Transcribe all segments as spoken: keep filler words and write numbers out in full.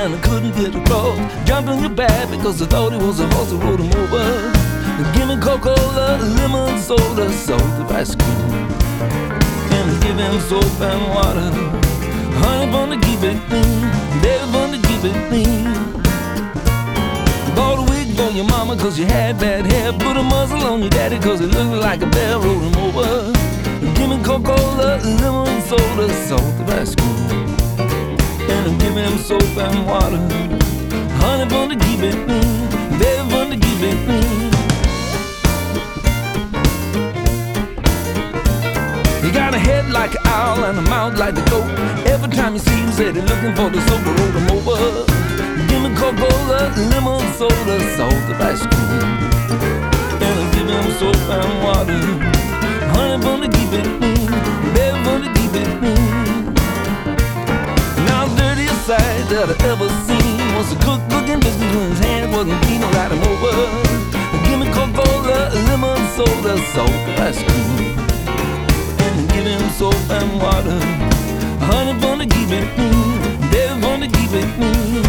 and I couldn't get across. Jumped on your back because I thought it was a horse that rode him over. Give me Coca-Cola, lemon soda, salt of ice cream, and I give him soap and water. Honey bun to keep it clean, baby bun to keep it clean. Bought a wig on your mama cause you had bad hair. Put a muzzle on your daddy cause it looked like a bear rode him over. Give me Coca-Cola, lemon soda, salt of ice cream, and I give him soap and water. Honey bun to keep it clean, baby bun to keep it clean. He got a head like an owl and a mouth like the goat. Every time you see him, say they're looking for the soap to roll him over. Give me Coca-Cola, lemon soda, salt of ice cream, and I give him soap and water. Honey bun to keep it clean, baby bun to keep it clean. Now the dirtiest sight that I ever seen was a cook looking business when his hand wasn't clean. I ride him over. Give me Coca-Cola, lemon soda, salt of ice cream, give him soap and water. Honey bun to keep it clean, baby bun to keep it clean.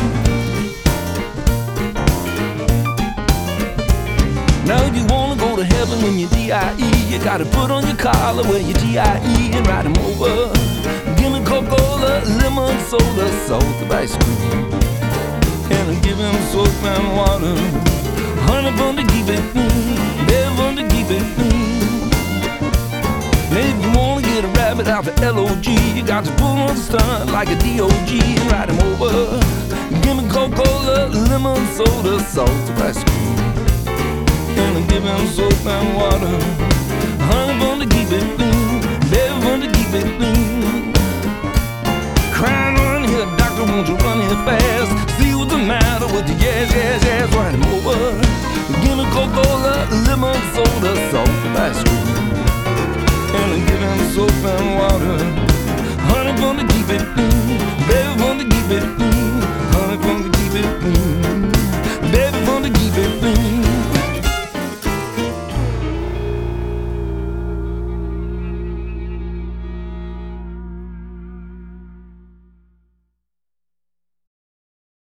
Now if you wanna go to heaven when you're D I E, you gotta put on your collar, wear your G I E, and ride him over. Give me Coca-Cola, lemon soda, salt of ice cream, and I give him soap and water. Honey bun to keep it clean, baby bun to keep it clean. If you wanna get a rabbit out the L O G, you got to pull on the stunt like a D O G and ride him over. Give me Coca-Cola, lemon soda, salt of ice cream, and I give him soap and water. Honey bun to keep it clean, baby bun to keep it clean. Crying run here, doctor, won't you run here fast? See what's the matter with you, yes, yes, yes, ride him over. Give me Coca-Cola, lemon soda, salt of ice cream, and I give him soap and water. Honey bun to keep it clean,